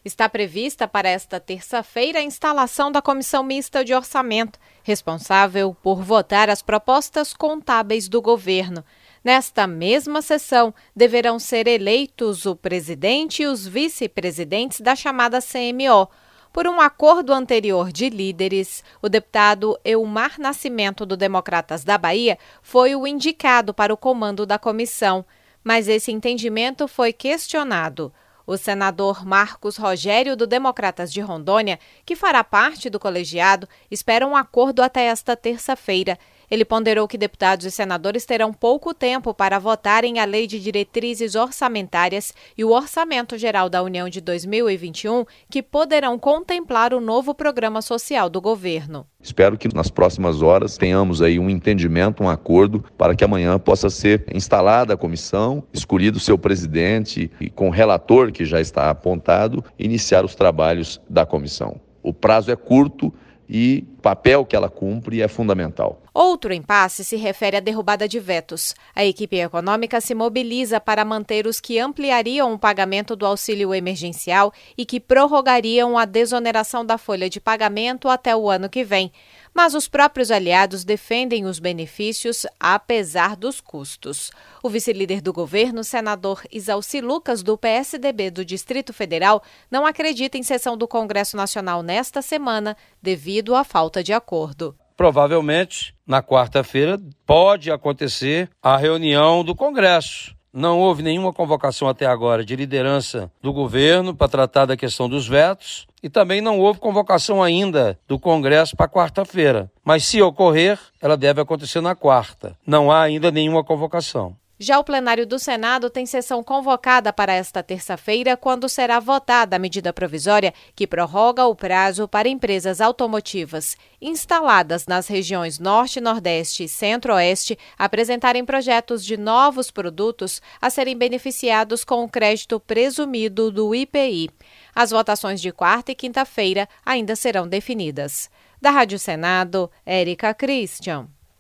Está prevista para esta terça-feira a instalação da Comissão Mista de Orçamento, responsável por votar as propostas contábeis do governo. Nesta mesma sessão, deverão ser eleitos o presidente e os vice-presidentes da chamada CMO. Por um acordo anterior de líderes, o deputado Eumar Nascimento, do Democratas da Bahia, foi o indicado para o comando da comissão, mas esse entendimento foi questionado. O senador Marcos Rogério, do Democratas de Rondônia, que fará parte do colegiado, espera um acordo até esta terça-feira. Ele ponderou que deputados e senadores terão pouco tempo para votarem a Lei de Diretrizes Orçamentárias e o Orçamento Geral da União de 2021, que poderão contemplar o novo programa social do governo. Espero que nas próximas horas tenhamos aí um entendimento, um acordo, para que amanhã possa ser instalada a comissão, escolhido seu presidente e com o relator que já está apontado, iniciar os trabalhos da comissão. O prazo é curto e o papel que ela cumpre é fundamental. Outro impasse se refere à derrubada de vetos. A equipe econômica se mobiliza para manter os que ampliariam o pagamento do auxílio emergencial e que prorrogariam a desoneração da folha de pagamento até o ano que vem. Mas os próprios aliados defendem os benefícios apesar dos custos. O vice-líder do governo, senador Isalci Lucas, do PSDB do Distrito Federal, não acredita em sessão do Congresso Nacional nesta semana devido à falta de acordo. Provavelmente, na quarta-feira, pode acontecer a reunião do Congresso. Não houve nenhuma convocação até agora de liderança do governo para tratar da questão dos vetos e também não houve convocação ainda do Congresso para quarta-feira. Mas se ocorrer, ela deve acontecer na quarta. Não há ainda nenhuma convocação. Já o plenário do Senado tem sessão convocada para esta terça-feira, quando será votada a medida provisória que prorroga o prazo para empresas automotivas instaladas nas regiões Norte, Nordeste e Centro-Oeste apresentarem projetos de novos produtos a serem beneficiados com o crédito presumido do IPI. As votações de quarta e quinta-feira ainda serão definidas. Da Rádio Senado, Érica Christian.